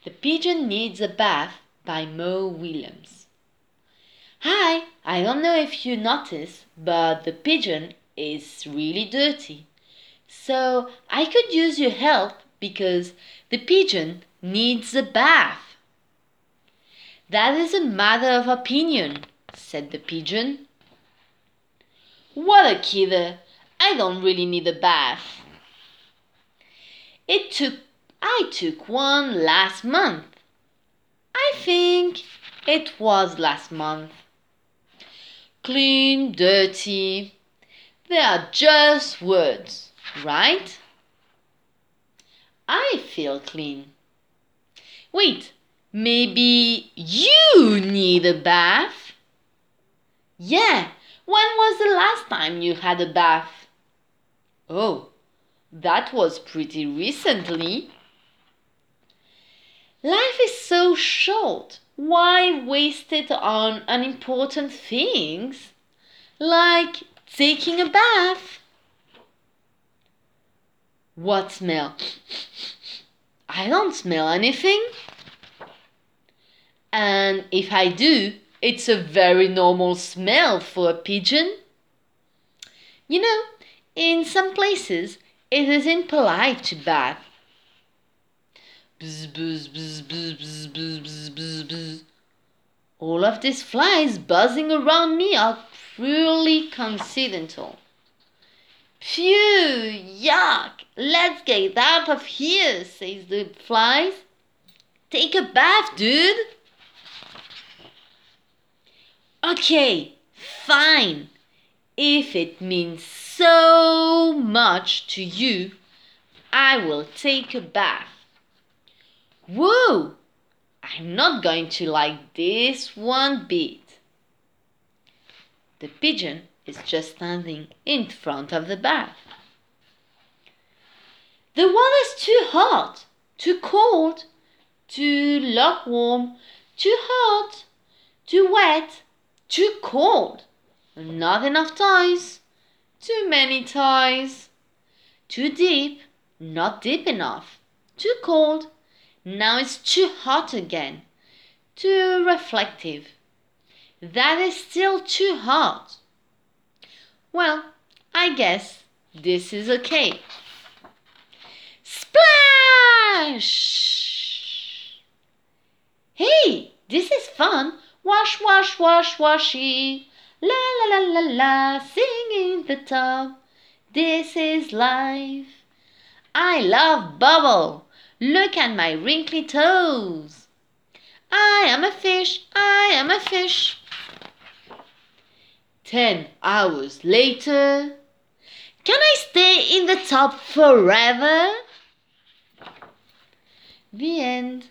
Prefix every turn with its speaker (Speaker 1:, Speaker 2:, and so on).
Speaker 1: The Pigeon Needs a Bath by Mo Willems. Hi, I don't know if you noticed, but the pigeon is really dirty. So I could use your help because the pigeon needs a bath. That is a matter of opinion, said the pigeon. What a kidder! I don't really need a bath. I took one last month. I think it was last month. Clean, dirty, they are just words, right? I feel clean. Wait, maybe you need a bath? Yeah, when was the last time you had a bath? Oh, that was pretty recently. Life is so short. Why waste it on unimportant things? Like taking a bath. What smell? I don't smell anything. And if I do, it's a very normal smell for a pigeon. You know, in some places it isn't polite to bath. Bzz, bzz, bzz, bzz, bzz, bzz, bzz, bzz, bzz. All of these flies buzzing around me are purely coincidental. Phew, yuck, let's get out of here, says the flies. Take a bath, dude. Okay, fine. If it means so much to you, I will take a bath. Whoa! I'm not going to like this one bit. The pigeon is just standing in front of the bath. The water's too hot, too cold, too lukewarm, too hot, too wet, too cold. Not enough ties, too many ties. Too deep, not deep enough. Too cold, now it's too hot again. Too reflective. That is still too hot. Well, I guess this is okay. Splash! Hey, this is fun. Wash, wash, wash, washy. La la la la la, sing in the tub. This is life. I love bubble. Look at my wrinkly toes. I am a fish, I am a fish. 10 hours later. Can I stay in the tub forever? The end.